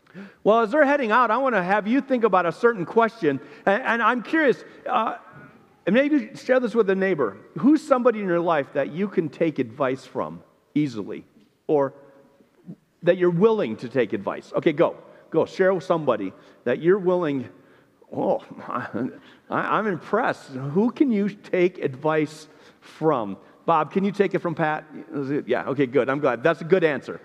Well, as they're heading out, I want to have you think about a certain question. And I'm curious, and maybe share this with a neighbor. Who's somebody in your life that you can take advice from easily? Or that you're willing to take advice? Okay, go. Share with somebody that you're willing. Oh, I'm impressed. Who can you take advice from? Bob, can you take it from Pat? Yeah, okay, good. I'm glad. That's a good answer.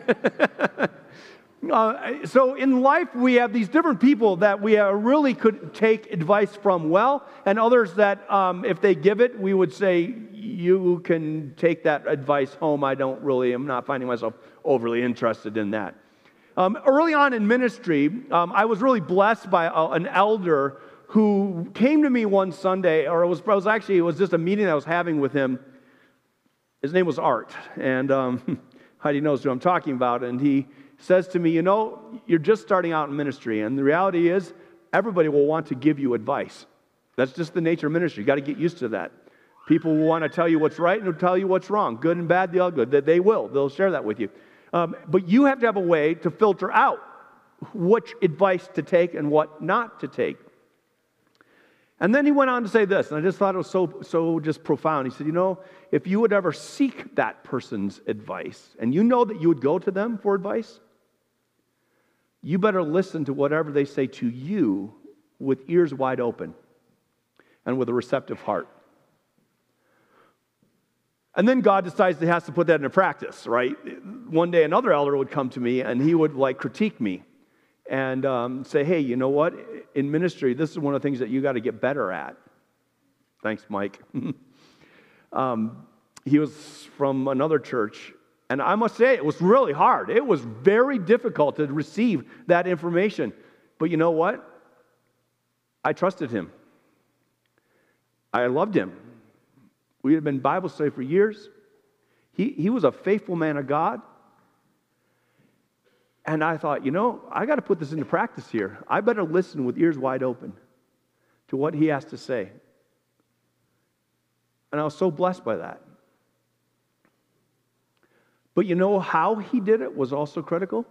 So in life, we have these different people that we really could take advice from well, and others that if they give it, we would say, you can take that advice home. I'm not finding myself overly interested in that. Early on in ministry, I was really blessed by an elder who came to me one Sunday, or it was just a meeting I was having with him. His name was Art, and Heidi knows who I'm talking about, and he says to me, you're just starting out in ministry, and the reality is everybody will want to give you advice. That's just the nature of ministry. You've got to get used to that. People will want to tell you what's right and will tell you what's wrong, good and bad, the ugly. They'll share that with you. But you have to have a way to filter out which advice to take and what not to take. And then he went on to say this, and I just thought it was so just profound. He said, if you would ever seek that person's advice, and you know that you would go to them for advice, you better listen to whatever they say to you with ears wide open and with a receptive heart. And then God decides he has to put that into practice, right? One day another elder would come to me and he would critique me and say, hey, you know what? In ministry, this is one of the things that you got to get better at. Thanks, Mike. He was from another church, and I must say it was really hard. It was very difficult to receive that information. But you know what? I trusted him. I loved him. We had been Bible study for years. He was a faithful man of God. And I thought, I got to put this into practice here. I better listen with ears wide open to what he has to say. And I was so blessed by that. But how he did it was also critical.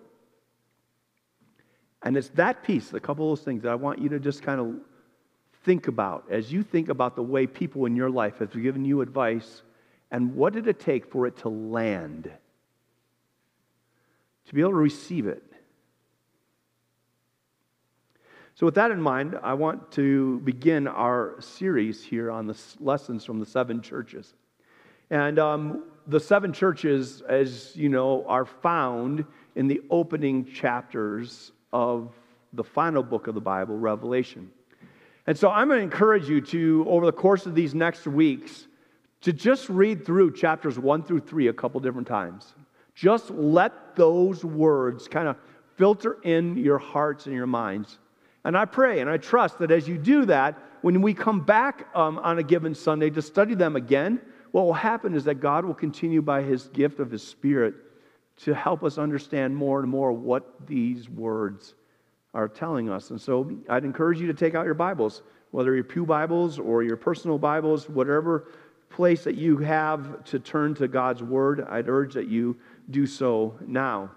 And it's that piece, a couple of those things that I want you to just kind of think about as you think about the way people in your life have given you advice and what did it take for it to land, to be able to receive it. So with that in mind, I want to begin our series here on the lessons from the 7 churches. And the 7 churches, as you know, are found in the opening chapters of the final book of the Bible, Revelation. And so I'm going to encourage you to, over the course of these next weeks, to just read through chapters 1 through 3 a couple different times. Just let those words kind of filter in your hearts and your minds. And I pray and I trust that as you do that, when we come back on a given Sunday to study them again, what will happen is that God will continue by His gift of His Spirit to help us understand more and more what these words are telling us. And so I'd encourage you to take out your Bibles, whether your pew Bibles or your personal Bibles, whatever place that you have to turn to God's Word, I'd urge that you do so now.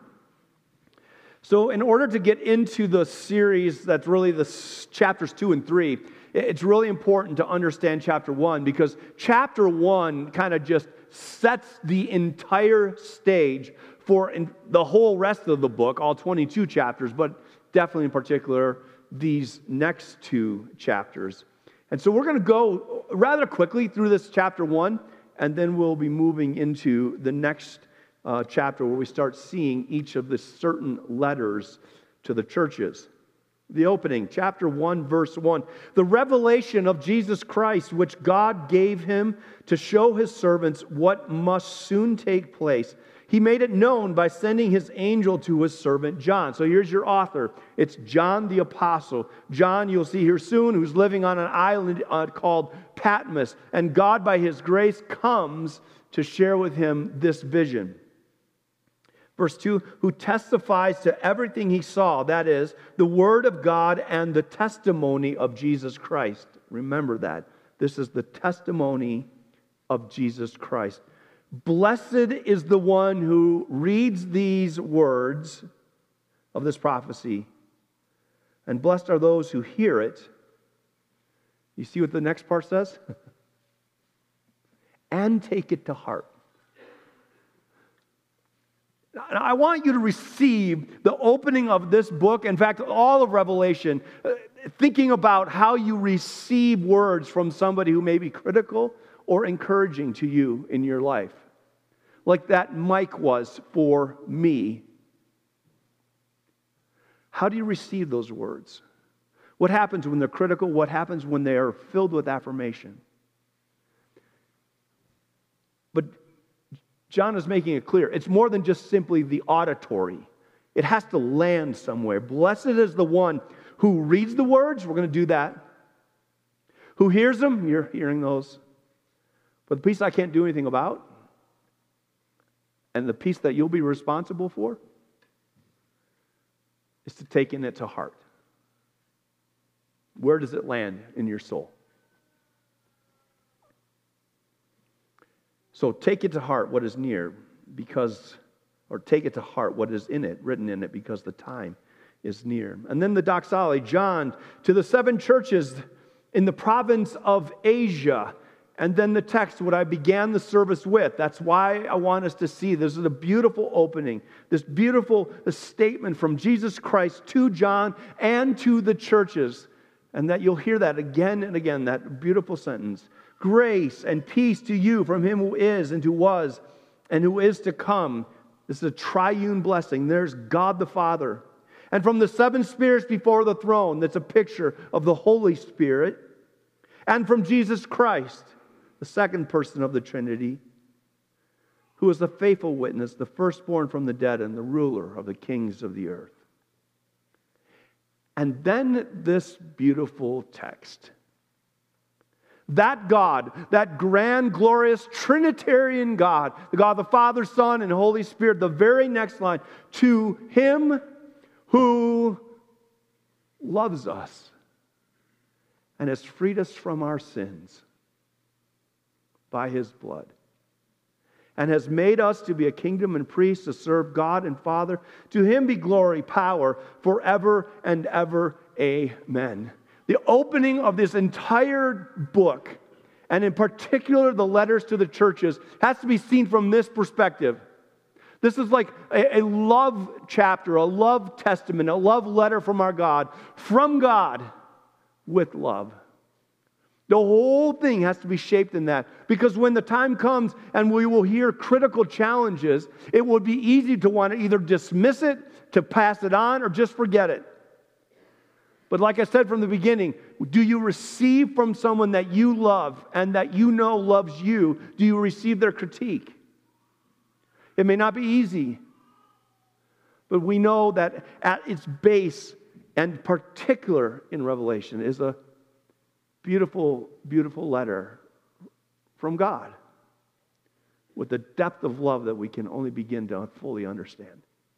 So in order to get into the series that's really the chapters 2 and 3, it's really important to understand chapter 1 because chapter 1 kind of just sets the entire stage for the whole rest of the book, all 22 chapters, but definitely in particular these next 2 chapters. And so we're going to go rather quickly through this chapter 1, and then we'll be moving into the next chapter where we start seeing each of the certain letters to the churches. The opening, chapter 1, verse 1. The revelation of Jesus Christ, which God gave him to show his servants what must soon take place. He made it known by sending his angel to his servant John. So here's your author. It's John the Apostle. John, you'll see here soon, who's living on an island called Patmos. And God, by his grace, comes to share with him this vision. Verse 2, who testifies to everything he saw, that is, the word of God and the testimony of Jesus Christ. Remember that. This is the testimony of Jesus Christ. Blessed is the one who reads these words, of this prophecy. And blessed are those who hear it. You see what the next part says? And take it to heart. Now, I want you to receive the opening of this book, in fact, all of Revelation, thinking about how you receive words from somebody who may be critical or encouraging to you in your life. Like that Mike was for me. How do you receive those words? What happens when they're critical? What happens when they are filled with affirmation? But John is making it clear. It's more than just simply the auditory. It has to land somewhere. Blessed is the one who reads the words. We're going to do that. Who hears them? You're hearing those. But the piece I can't do anything about, and the piece that you'll be responsible for, is to take it to heart. Where does it land in your soul? So take it to heart what is near, or take it to heart what is in it, written in it, because the time is near. And then the doxology, John, to the 7 churches in the province of Asia. And then the text, what I began the service with. That's why I want us to see. This is a beautiful opening. This beautiful statement from Jesus Christ to John and to the churches. And that you'll hear that again and again, that beautiful sentence. Grace and peace to you from him who is and who was and who is to come. This is a triune blessing. There's God the Father. And from the 7 spirits before the throne, that's a picture of the Holy Spirit. And from Jesus Christ, the second person of the Trinity, who is the faithful witness, the firstborn from the dead, and the ruler of the kings of the earth. And then this beautiful text. That God, that grand, glorious, Trinitarian God, the God the Father, Son, and Holy Spirit, the very next line, to him who loves us and has freed us from our sins by his blood, and has made us to be a kingdom and priests to serve God and Father. To him be glory, power, forever and ever. Amen. The opening of this entire book, and in particular the letters to the churches, has to be seen from this perspective. This is like a love chapter, a love testament, a love letter from our God, from God with love. The whole thing has to be shaped in that. Because when the time comes and we will hear critical challenges, it would be easy to want to either dismiss it, to pass it on, or just forget it. But like I said from the beginning, do you receive from someone that you love and that you know loves you, do you receive their critique? It may not be easy, but we know that at its base, and particular in Revelation, is a beautiful, beautiful letter from God with the depth of love that we can only begin to fully understand.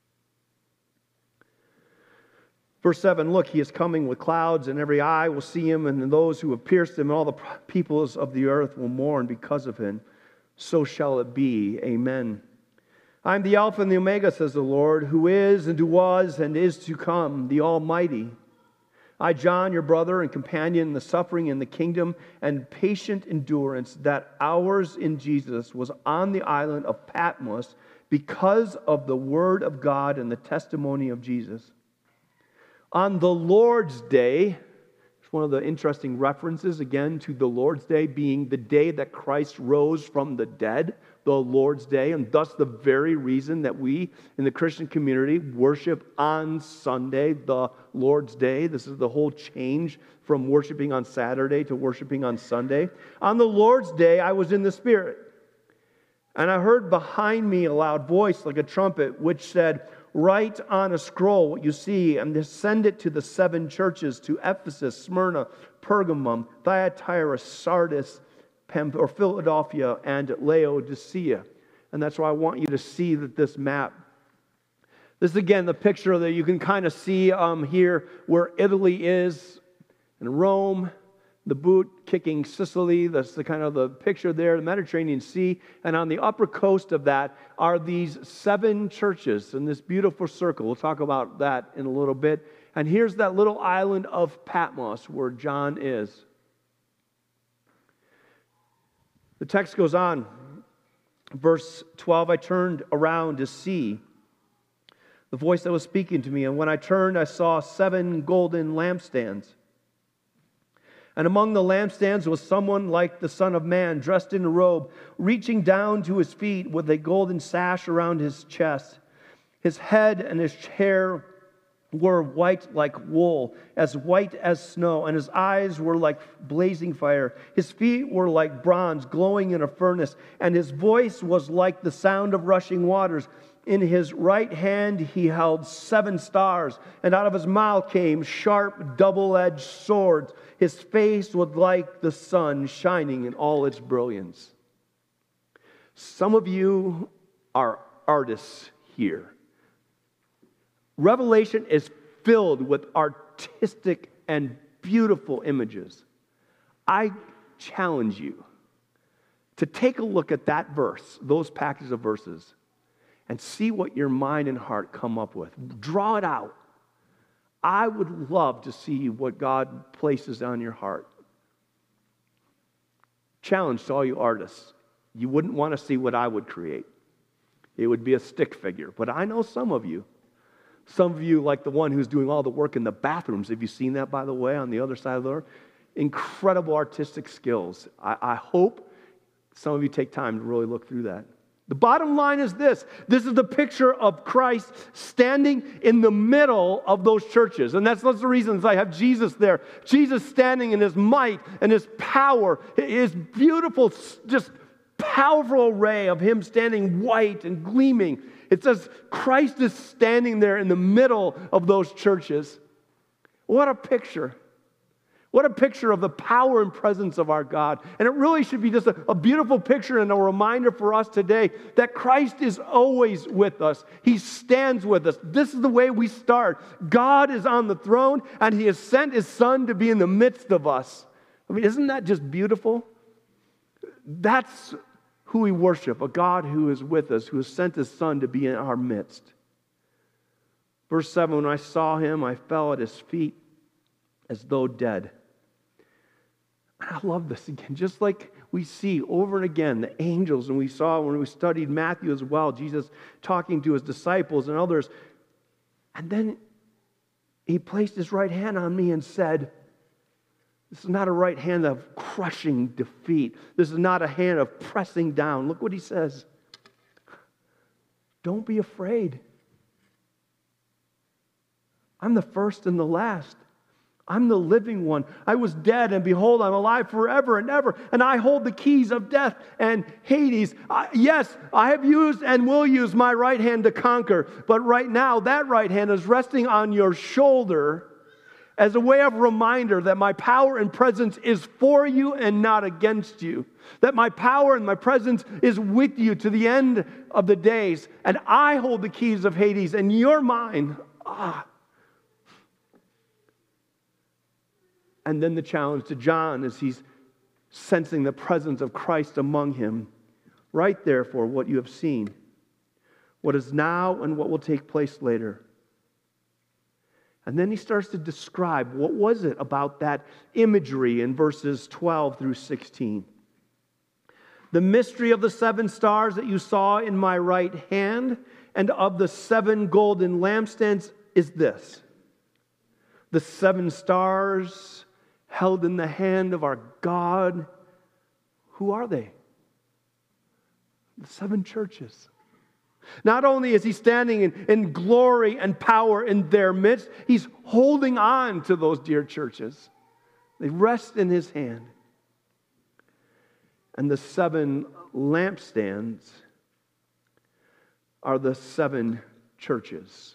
Verse 7, look, he is coming with clouds, and every eye will see him, and those who have pierced him, and all the peoples of the earth will mourn because of him. So shall it be. Amen. I am the Alpha and the Omega, says the Lord, who is and who was and is to come, the Almighty. I, John, your brother and companion in the suffering and the kingdom and patient endurance that ours in Jesus was on the island of Patmos because of the word of God and the testimony of Jesus. On the Lord's Day, it's one of the interesting references again to the Lord's Day being the day that Christ rose from the dead, the Lord's Day, and thus the very reason that we in the Christian community worship on Sunday, the Lord's Day. This is the whole change from worshiping on Saturday to worshiping on Sunday. On the Lord's Day, I was in the Spirit, and I heard behind me a loud voice like a trumpet, which said, write on a scroll what you see and send it to the 7 churches, to Ephesus, Smyrna, Pergamum, Thyatira, Sardis, or Philadelphia, and Laodicea. And that's why I want you to see that this map. This is again the picture that you can kind of see here where Italy is, and Rome, the boot kicking Sicily. That's the kind of the picture there, the Mediterranean Sea. And on the upper coast of that are these 7 churches in this beautiful circle. We'll talk about that in a little bit. And here's that little island of Patmos where John is. The text goes on. Verse 12, I turned around to see the voice that was speaking to me. And when I turned, I saw 7 golden lampstands. And among the lampstands was someone like the Son of Man, dressed in a robe, reaching down to his feet with a golden sash around his chest. His head and his hair were white like wool, as white as snow, and his eyes were like blazing fire. His feet were like bronze glowing in a furnace, and his voice was like the sound of rushing waters. In his right hand he held 7 stars, and out of his mouth came sharp, double-edged swords. His face was like the sun shining in all its brilliance. Some of you are artists here. Revelation is filled with artistic and beautiful images. I challenge you to take a look at that verse, those packages of verses, and see what your mind and heart come up with. Draw it out. I would love to see what God places on your heart. Challenge to all you artists. You wouldn't want to see what I would create. It would be a stick figure. But I know some of you, like the one who's doing all the work in the bathrooms. Have you seen that, by the way, on the other side of the door? Incredible artistic skills. I hope some of you take time to really look through that. The bottom line is this. This is the picture of Christ standing in the middle of those churches. And that's the reasons I have Jesus there. Jesus standing in his might and his power, his beautiful, just powerful array of him standing white and gleaming. It says Christ is standing there in the middle of those churches. What a picture. What a picture of the power and presence of our God. And it really should be just a beautiful picture and a reminder for us today that Christ is always with us. He stands with us. This is the way we start. God is on the throne, and he has sent his Son to be in the midst of us. I mean, isn't that just beautiful? That's who we worship, a God who is with us, who has sent his Son to be in our midst. Verse 7, when I saw him, I fell at his feet as though dead. I love this again, just like we see over and again the angels, and we saw when we studied Matthew as well, Jesus talking to his disciples and others. And then he placed his right hand on me and said, this is not a right hand of crushing defeat. This is not a hand of pressing down. Look what he says. Don't be afraid. I'm the first and the last. I'm the living one. I was dead, and behold, I'm alive forever and ever, and I hold the keys of death and Hades. Yes, I have used and will use my right hand to conquer, but right now, that right hand is resting on your shoulder as a way of reminder that my power and presence is for you and not against you. That my power and my presence is with you to the end of the days, and I hold the keys of Hades, and you're mine. And then the challenge to John as he's sensing the presence of Christ among him. Write therefore what you have seen, what is now and what will take place later. And then he starts to describe what was it about that imagery in verses 12 through 16. The mystery of the 7 stars that you saw in my right hand and of the 7 golden lampstands is this. The 7 stars held in the hand of our God. Who are they? The 7 churches. Not only is he standing in glory and power in their midst, he's holding on to those dear churches. They rest in his hand. And the 7 lampstands are the 7 churches.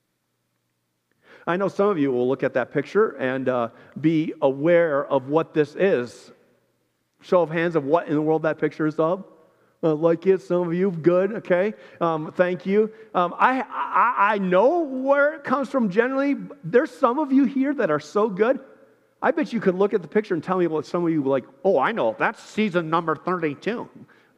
I know some of you will look at that picture and be aware of what this is. Show of hands of what in the world that picture is of. Like it, some of you, good, okay. Thank you. I know where it comes from generally. There's some of you here that are so good. I bet you could look at the picture and tell me what some of you were like, oh, I know, that's season number 32.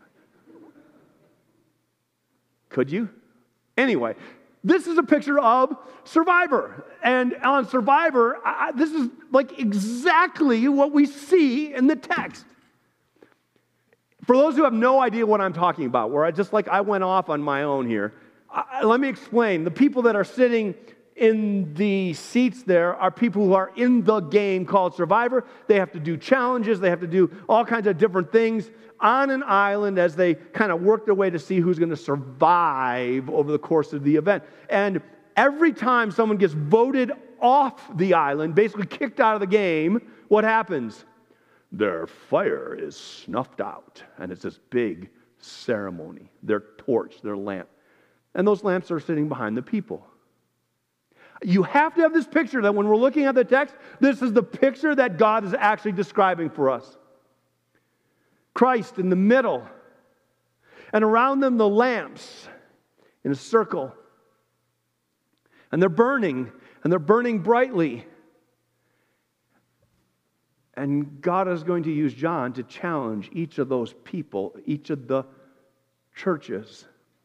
Could you? Anyway, this is a picture of Survivor. And on Survivor, this is like exactly what we see in the text. For those who have no idea what I'm talking about, where I went off on my own here, let me explain. The people that are sitting in the seats there are people who are in the game called Survivor. They have to do challenges. They have to do all kinds of different things on an island as they kind of work their way to see who's going to survive over the course of the event. And every time someone gets voted off the island, basically kicked out of the game, what happens? Their fire is snuffed out. And it's this big ceremony. Their torch, their lamp. And those lamps are sitting behind the people. You have to have this picture that when we're looking at the text, this is the picture that God is actually describing for us. Christ in the middle, and around them the lamps in a circle. And they're burning brightly. And God is going to use John to challenge each of those people, each of the churches.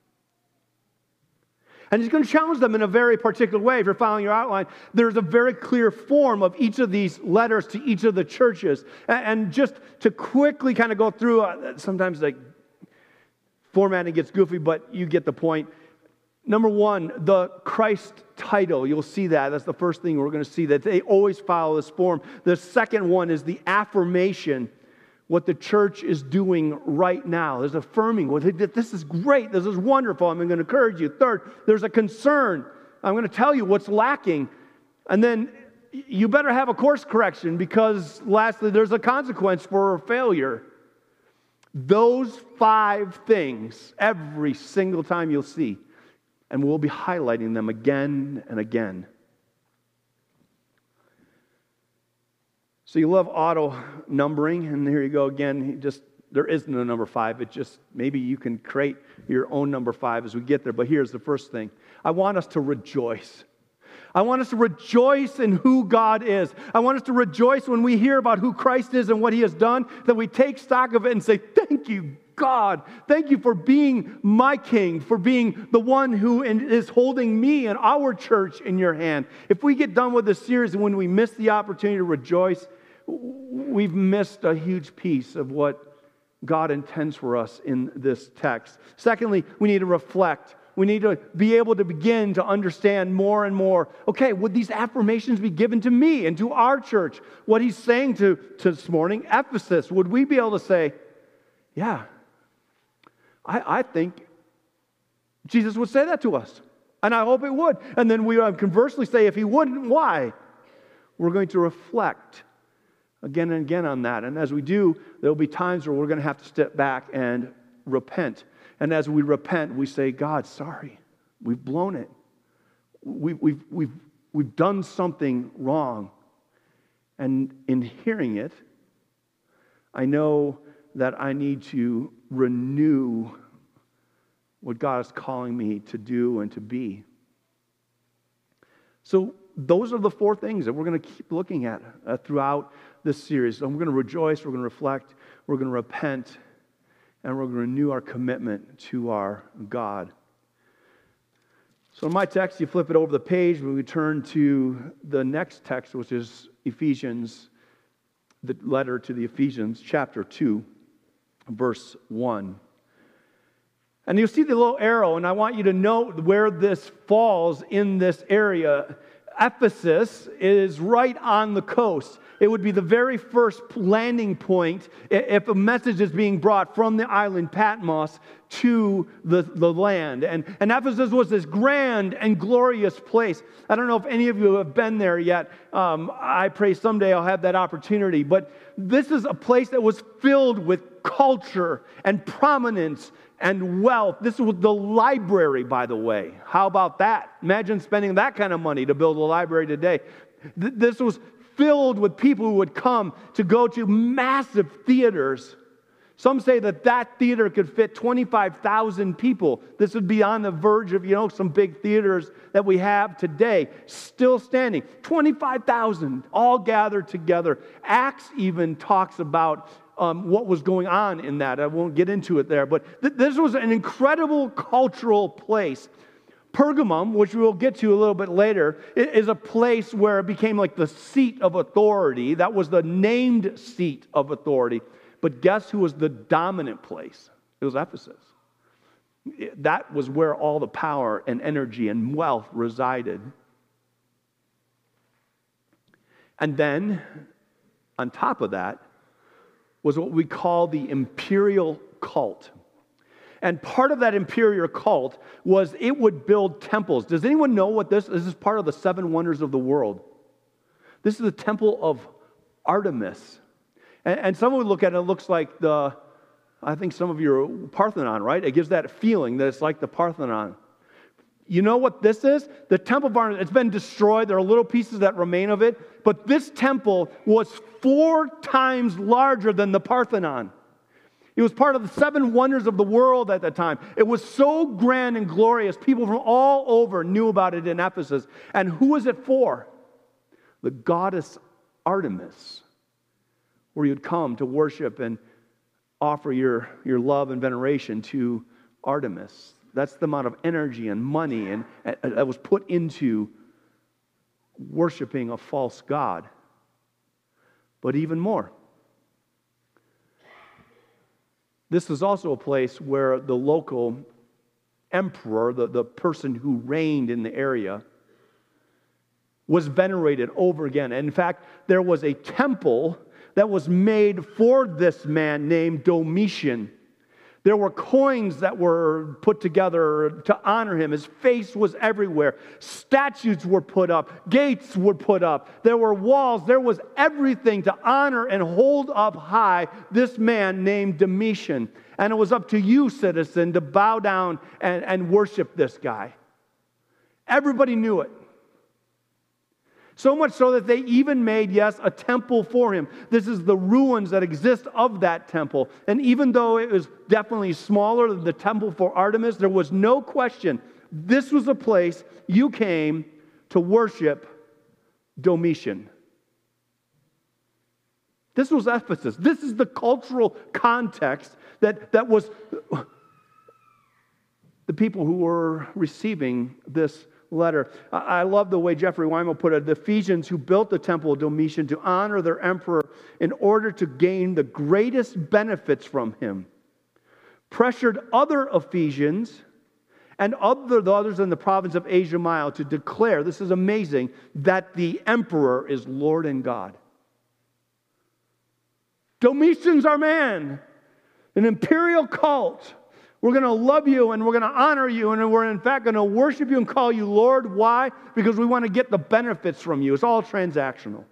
And he's going to challenge them in a very particular way. If you're following your outline, there's a very clear form of each of these letters to each of the churches. And just to quickly kind of go through, sometimes like formatting gets goofy, but you get the point. Number one, the Christ title. You'll see that. That's the first thing we're going to see, that they always follow this form. The second one is the affirmation, what the church is doing right now. There's affirming, this is great, this is wonderful, I'm going to encourage you. Third, there's a concern. I'm going to tell you what's lacking. And then you better have a course correction, because lastly, there's a consequence for failure. Those 5 things, every single time you'll see, and we'll be highlighting them again and again. So you love auto numbering, and here you go again. There isn't a number 5. It just, maybe you can create your own number 5 as we get there. But here's the first thing. I want us to rejoice. I want us to rejoice in who God is. I want us to rejoice when we hear about who Christ is and what He has done, that we take stock of it and say, thank you, God. Thank you for being my King, for being the one who is holding me and our church in your hand. If we get done with this series and when we miss the opportunity to rejoice, we've missed a huge piece of what God intends for us in this text. Secondly, we need to reflect. We need to be able to begin to understand more and more. Okay, would these affirmations be given to me and to our church? What he's saying to this morning, Ephesus, would we be able to say, yeah, I think Jesus would say that to us. And I hope it would. And then we conversely say, if he wouldn't, why? We're going to reflect again and again on that. And as we do, there'll be times where we're going to have to step back and repent. And as we repent, we say, God, sorry, we've blown it. We've done something wrong. And in hearing it, I know that I need to renew what God is calling me to do and to be. So those are the 4 things that we're going to keep looking at throughout this series. So we're going to rejoice, we're going to reflect, we're going to repent, and we're going to renew our commitment to our God. So in my text, you flip it over the page, when we turn to the next text, which is Ephesians, the letter to the Ephesians, chapter 2, verse 1. And you'll see the little arrow, and I want you to note where this falls in this area. Ephesus is right on the coast. It would be the very first landing point if a message is being brought from the island Patmos to the land. And Ephesus was this grand and glorious place. I don't know if any of you have been there yet. I pray someday I'll have that opportunity. But this is a place that was filled with culture and prominence and wealth. This was the library, by the way. How about that? Imagine spending that kind of money to build a library today. This was filled with people who would come to go to massive theaters Some say that theater could fit 25,000 people. This would be on the verge of, some big theaters that we have today, still standing. 25,000 all gathered together. Acts even talks about what was going on in that. I won't get into it there, but this was an incredible cultural place. Pergamum, which we'll get to a little bit later, is a place where it became like the seat of authority. That was the named seat of authority. But guess who was the dominant place? It was Ephesus. That was where all the power and energy and wealth resided. And then, on top of that, was what we call the imperial cult. And part of that imperial cult was it would build temples. Does anyone know what this is? This is part of the 7 wonders of the world. This is the temple of Artemis. And some would look at it, it looks like I think some of you are Parthenon, right? It gives that feeling that it's like the Parthenon. You know what this is? The temple of Artemis, it's been destroyed. There are little pieces that remain of it. But this temple was 4 times larger than the Parthenon. It was part of the 7 wonders of the world at the time. It was so grand and glorious. People from all over knew about it in Ephesus. And who was it for? The goddess Artemis, where you'd come to worship and offer your love and veneration to Artemis. That's the amount of energy and money and that was put into worshiping a false god. But even more, this is also a place where the local emperor, the person who reigned in the area, was venerated over again. And in fact, there was a temple that was made for this man named Domitian. There were coins that were put together to honor him. His face was everywhere. Statues were put up. Gates were put up. There were walls. There was everything to honor and hold up high this man named Domitian. And it was up to you, citizen, to bow down and worship this guy. Everybody knew it. So much so that they even made, yes, a temple for him. This is the ruins that exist of that temple. And even though it was definitely smaller than the temple for Artemis, there was no question this was a place you came to worship Domitian. This was Ephesus. This is the cultural context that was the people who were receiving this letter. I love the way Jeffrey Weimel put it. The Ephesians who built the temple of Domitian to honor their emperor in order to gain the greatest benefits from him, pressured other Ephesians and others in the province of Asia Minor to declare, this is amazing, that the emperor is Lord and God. Domitian's our man, an imperial cult. We're going to love you and we're going to honor you and we're in fact going to worship you and call you Lord. Why? Because we want to get the benefits from you. It's all transactional.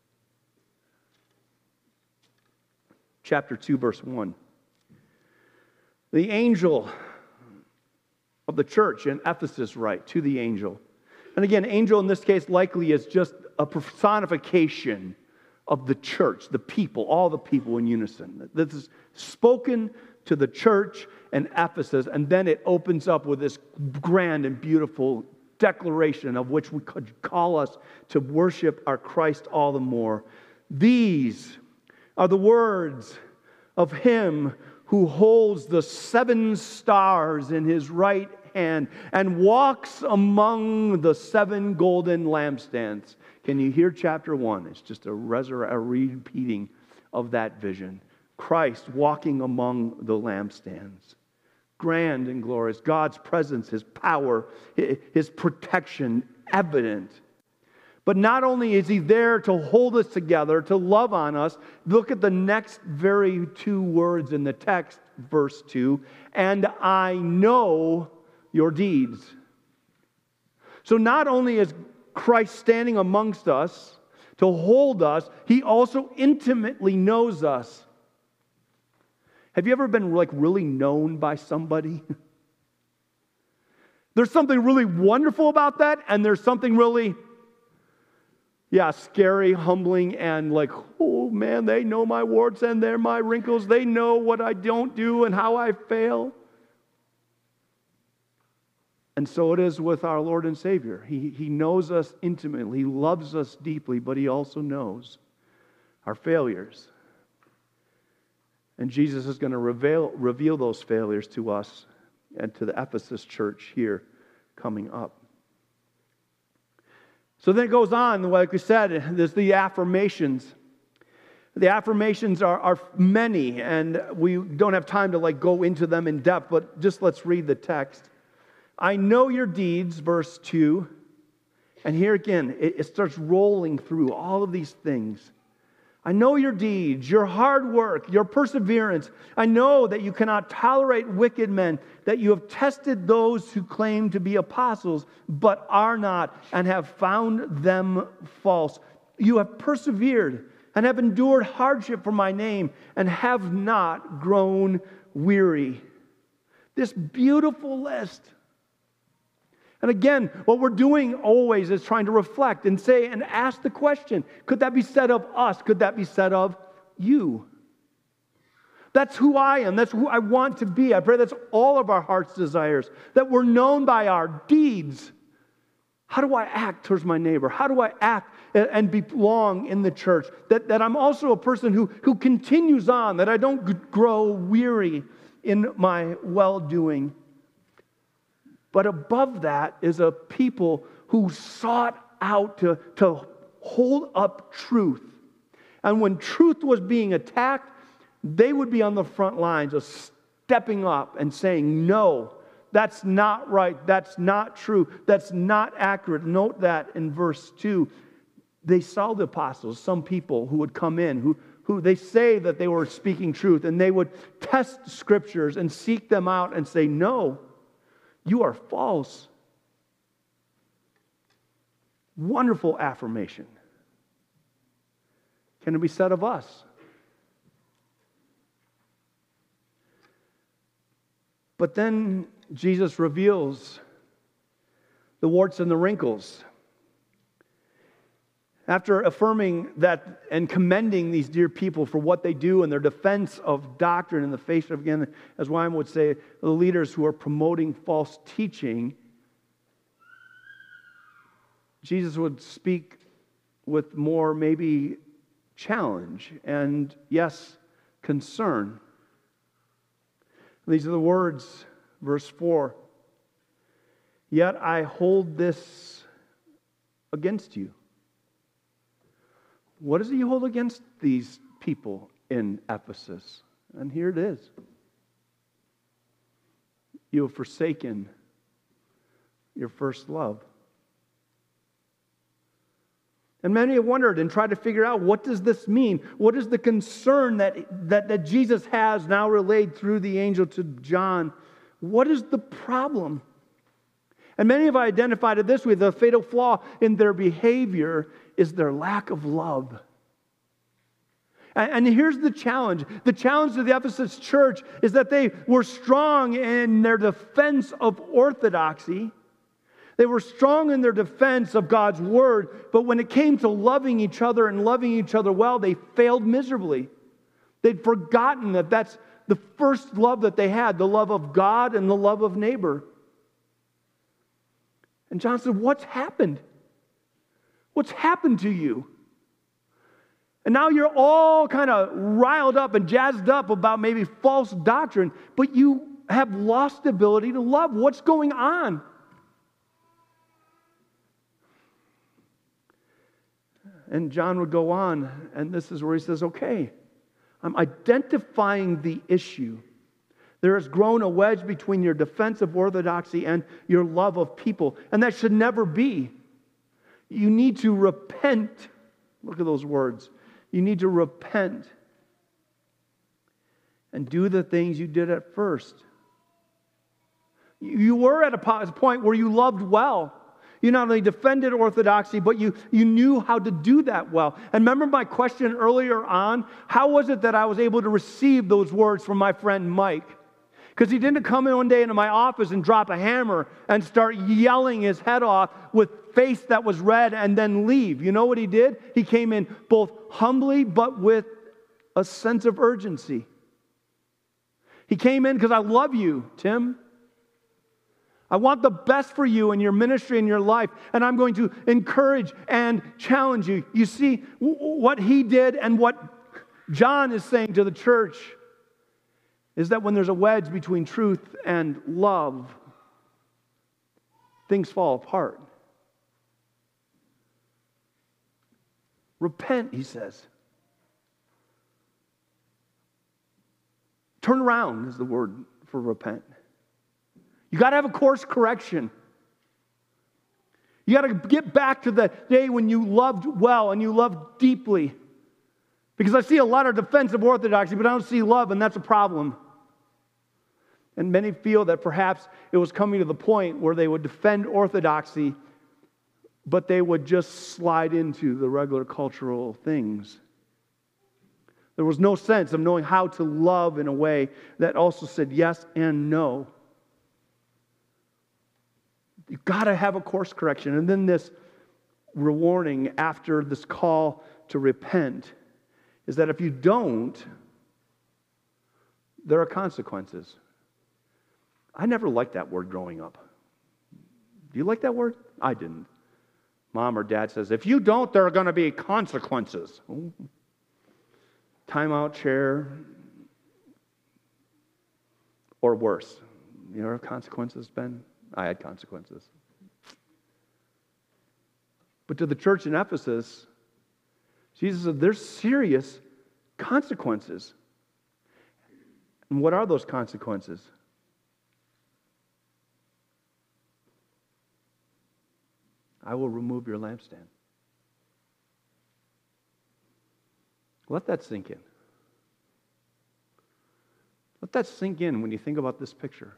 Chapter 2, verse 1. The angel of the church in Ephesus write to the angel. And again, angel in this case likely is just a personification of the church, the people, all the people in unison. This is spoken to the church in Ephesus, and then it opens up with this grand and beautiful declaration of which we could call us to worship our Christ all the more. These are the words of him who holds the 7 stars in his right hand and walks among the 7 golden lampstands. Can you hear chapter 1? It's just a repeating of that vision. Christ walking among the lampstands. Grand and glorious. God's presence, His power, His protection evident. But not only is He there to hold us together, to love on us, look at the next very 2 words in the text, verse 2, and I know your deeds. So not only is Christ standing amongst us to hold us, He also intimately knows us. Have you ever been really known by somebody? There's something really wonderful about that, and there's something really Yeah, scary, humbling, and like, oh man, they know my warts and they're my wrinkles. They know what I don't do and how I fail. And so it is with our Lord and Savior. He knows us intimately. He loves us deeply, but He also knows our failures. And Jesus is going to reveal those failures to us and to the Ephesus church here coming up. So then it goes on, like we said, there's the affirmations. The affirmations are many, and we don't have time to go into them in depth, but just let's read the text. I know your deeds, verse 2. And here again, it starts rolling through all of these things. I know your deeds, your hard work, your perseverance. I know that you cannot tolerate wicked men, that you have tested those who claim to be apostles, but are not, and have found them false. You have persevered and have endured hardship for my name, and have not grown weary. This beautiful list. And again, what we're doing always is trying to reflect and say and ask the question, could that be said of us? Could that be said of you? That's who I am. That's who I want to be. I pray that's all of our heart's desires, that we're known by our deeds. How do I act towards my neighbor? How do I act and belong in the church? That I'm also a person who continues on, that I don't grow weary in my well-doing. But above that is a people who sought out to hold up truth. And when truth was being attacked, they would be on the front lines of stepping up and saying, no, that's not right, that's not true, that's not accurate. Note that in verse 2, they saw the apostles, some people who would come in, who they say that they were speaking truth, and they would test scriptures and seek them out and say, no, you are false. Wonderful affirmation. Can it be said of us? But then Jesus reveals the warts and the wrinkles. After affirming that and commending these dear people for what they do and their defense of doctrine in the face of, again, as Wyman would say, the leaders who are promoting false teaching, Jesus would speak with more maybe challenge and, yes, concern. These are the words, verse 4. Yet I hold this against you. What does he hold against these people in Ephesus? And here it is. You have forsaken your first love. And many have wondered and tried to figure out, what does this mean? What is the concern that Jesus has now relayed through the angel to John? What is the problem? And many have identified it this way: the fatal flaw in their behavior is their lack of love. And here's the challenge. The challenge to the Ephesus church is that they were strong in their defense of orthodoxy. They were strong in their defense of God's word, but when it came to loving each other and loving each other well, they failed miserably. They'd forgotten that that's the first love that they had, the love of God and the love of neighbor. And John said, what's happened? What's happened to you? And now you're all kind of riled up and jazzed up about maybe false doctrine, but you have lost the ability to love. What's going on? And John would go on, and this is where he says, okay, I'm identifying the issue. There has grown a wedge between your defense of orthodoxy and your love of people, and that should never be. You need to repent. Look at those words. You need to repent and do the things you did at first. You were at a point where you loved well. You not only defended orthodoxy, but you knew how to do that well. And remember my question earlier on? How was it that I was able to receive those words from my friend Mike? Because he didn't come in one day into my office and drop a hammer and start yelling his head off with face that was red and then leave. You know what he did? He came in both humbly but with a sense of urgency. He came in because I love you, Tim. I want the best for you in your ministry and your life, and I'm going to encourage and challenge you. You see, what he did and what John is saying to the church is that when there's a wedge between truth and love, things fall apart. Repent, he says. Turn around is the word for repent. You got to have a course correction. You got to get back to the day when you loved well and you loved deeply. Because I see a lot of defense of orthodoxy, but I don't see love, and that's a problem. And many feel that perhaps it was coming to the point where they would defend orthodoxy, but they would just slide into the regular cultural things. There was no sense of knowing how to love in a way that also said yes and no. You've got to have a course correction. And then this warning after this call to repent is that if you don't, there are consequences. I never liked that word growing up. Do you like that word? I didn't. Mom or dad says, if you don't, there are going to be consequences. Ooh. Timeout chair, or worse. You know what consequences, Ben? I had consequences. But to the church in Ephesus, Jesus said, there's serious consequences. And what are those consequences? I will remove your lampstand. Let that sink in. Let that sink in when you think about this picture.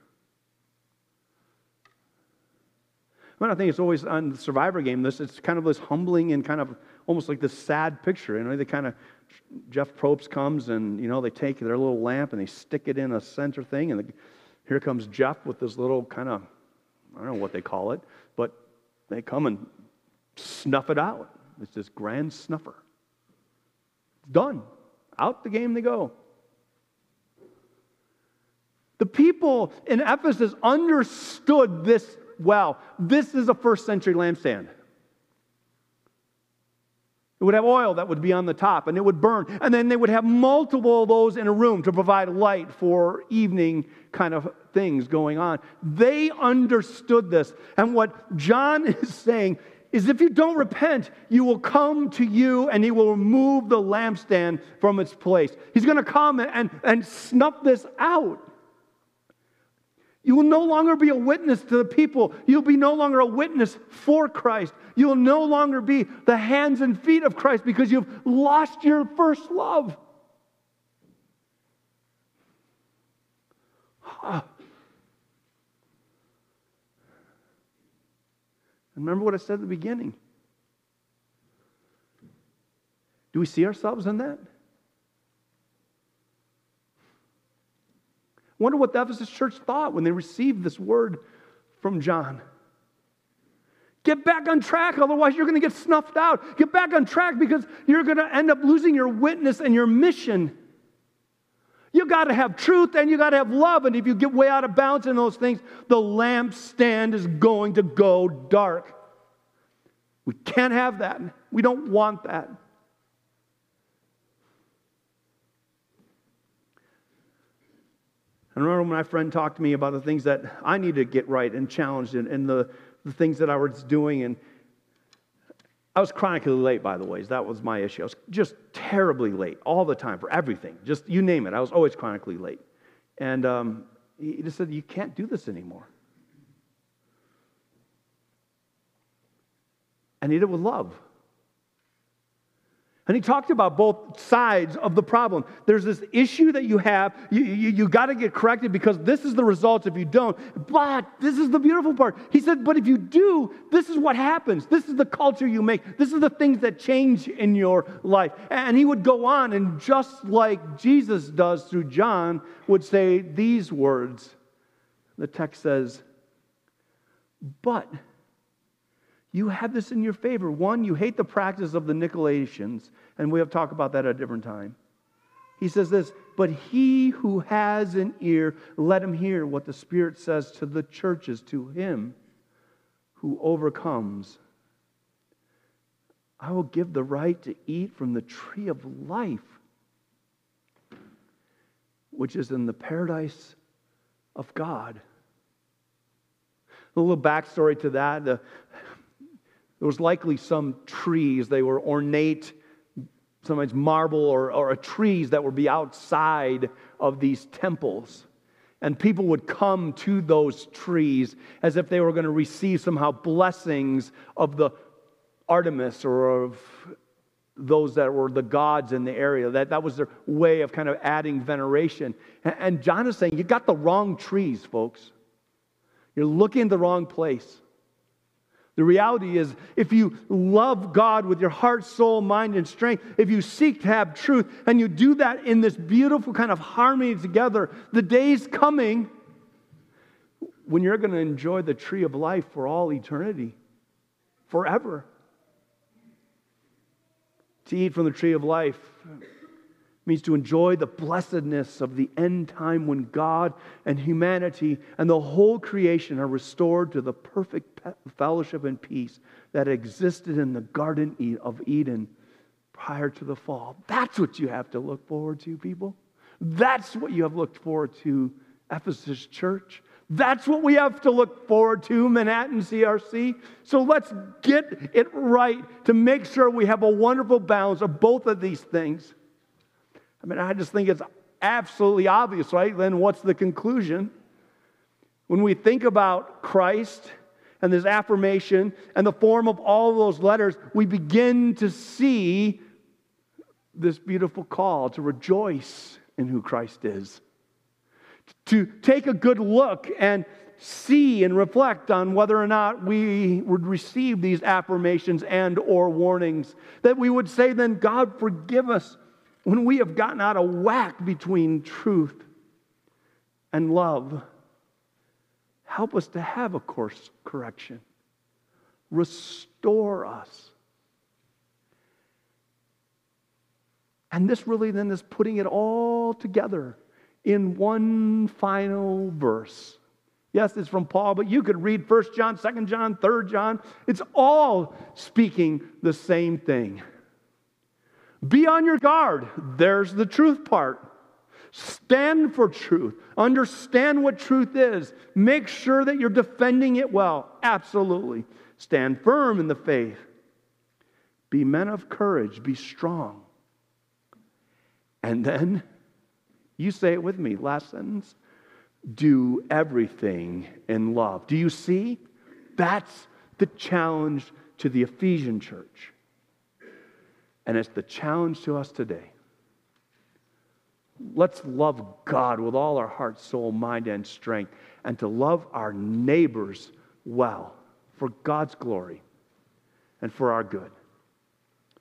I think it's always on the Survivor game, it's kind of this humbling and kind of almost like this sad picture. You know, they kind of, Jeff Probst comes and, you know, they take their little lamp and they stick it in a center thing, and here comes Jeff with this little kind of, I don't know what they call it, but they come and snuff it out. It's this grand snuffer. It's done. Out the game they go. The people in Ephesus understood this well. This is a first century lampstand. It would have oil that would be on the top, and it would burn. And then they would have multiple of those in a room to provide light for evening kind of things going on. They understood this. And what John is saying is if you don't repent, you will come to you and he will remove the lampstand from its place. He's going to come and snuff this out. You will no longer be a witness to the people. You'll be no longer a witness for Christ. You will no longer be the hands and feet of Christ because you've lost your first love. Remember what I said at the beginning. Do we see ourselves in that? I wonder what the Ephesus church thought when they received this word from John. Get back on track, otherwise you're going to get snuffed out. Get back on track because you're going to end up losing your witness and your mission. You got to have truth and you got to have love, and if you get way out of bounds in those things, the lampstand is going to go dark. We can't have that. We don't want that. I remember when my friend talked to me about the things that I needed to get right and challenged in, and the things that I was doing. And I was chronically late, by the way. That was my issue. I was just terribly late all the time for everything. Just you name it. I was always chronically late. And he just said, you can't do this anymore. I need it with love. And he talked about both sides of the problem. There's this issue that you have. You got to get corrected because this is the result if you don't. But this is the beautiful part. He said, but if you do, this is what happens. This is the culture you make. This is the things that change in your life. And he would go on, and just like Jesus does through John, would say these words. The text says, but You have this in your favor. One, you hate the practice of the Nicolaitans, and we have talked about that at a different time. He says this, but he who has an ear, let him hear what the Spirit says to the churches, to him who overcomes. I will give the right to eat from the tree of life, which is in the paradise of God. A little backstory to that. There was likely some trees. They were ornate, sometimes marble or trees that would be outside of these temples. And people would come to those trees as if they were going to receive somehow blessings of the Artemis or of those that were the gods in the area. That was their way of kind of adding veneration. And John is saying, you got the wrong trees, folks. You're looking in the wrong place. The reality is, if you love God with your heart, soul, mind, and strength, if you seek to have truth, and you do that in this beautiful kind of harmony together, the day's coming when you're going to enjoy the tree of life for all eternity, forever. To eat from the tree of life means to enjoy the blessedness of the end time when God and humanity and the whole creation are restored to the perfect fellowship and peace that existed in the Garden of Eden prior to the fall. That's what you have to look forward to, people. That's what you have looked forward to, Ephesus Church. That's what we have to look forward to, Manhattan CRC. So let's get it right to make sure we have a wonderful balance of both of these things. I mean, I just think it's absolutely obvious, right? Then what's the conclusion? When we think about Christ and this affirmation and the form of all those letters, we begin to see this beautiful call to rejoice in who Christ is. To take a good look and see and reflect on whether or not we would receive these affirmations and or warnings. That we would say then, God, forgive us when we have gotten out of whack between truth and love. Help us to have a course correction. Restore us. And this really then is putting it all together in one final verse. Yes, it's from Paul, but you could read 1 John, 2 John, 3 John. It's all speaking the same thing. Be on your guard. There's the truth part. Stand for truth. Understand what truth is. Make sure that you're defending it well. Absolutely. Stand firm in the faith. Be men of courage. Be strong. And then, you say it with me, last sentence. Do everything in love. Do you see? That's the challenge to the Ephesian church. And it's the challenge to us today. Let's love God with all our heart, soul, mind, and strength, and to love our neighbors well for God's glory and for our good.